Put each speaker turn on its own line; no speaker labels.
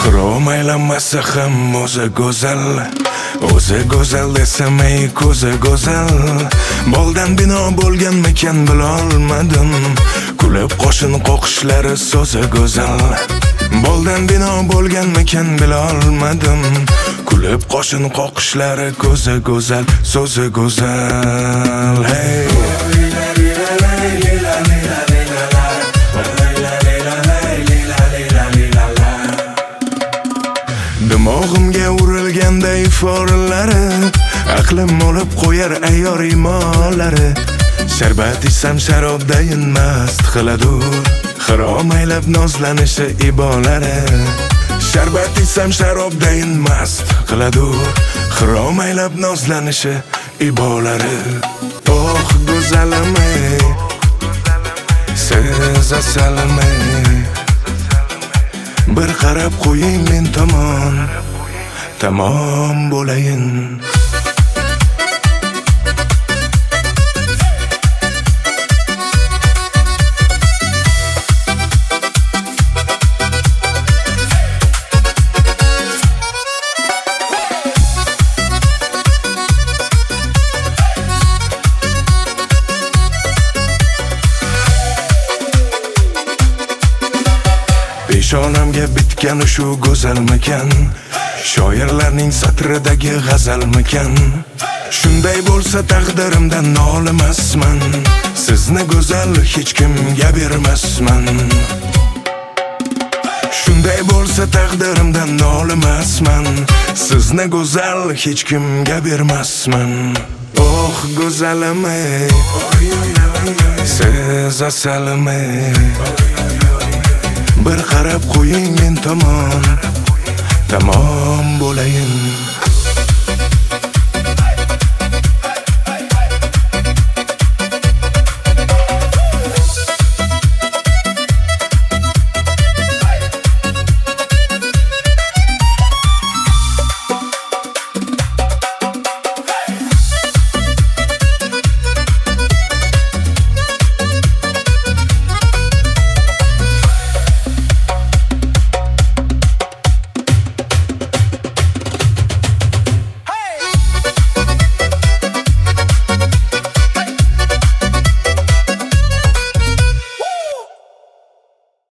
Xirom aylanmasa ham o'zi go'zal desam ey ko'zi go'zal. Boldan bino bo'lganmikan bilolmadim, kulib qo'shin qo'qishlari so'zi go'zal. Boldan bino bo'lganmikan bilolmadim, kulib qo'shin qo'qishlari ko'zi go'zal, so'zi go'zal. Hey dimog'imga urilganday forlari, aqlim olib qo'yar ayyor imollari. Sharbat ichsam sharobdayin mast qiladi, xirom aylab nozlanishi ibolari. Sharbat ichsam sharobdayin mast qiladi, xirom aylab nozlanishi ibolari. Oh go'zalim ey, siz asalim ey, bir qarab qo'ying men tomon, tamom bo'layin. Peshonamga bitgan shu go'zalmikan, shoirlarning satridagi g'azalmikan? Shunday bo'lsa taqdirimdan nolimasman, sizni go'zal hech kimga bermasman. Shunday bo'lsa taqdirimdan nolimasman, sizni go'zal hech kimga bermasman. Oh go'zalim ey, siz asalim ey, bir qarab qo'ying men tomon, tamom bo'layin.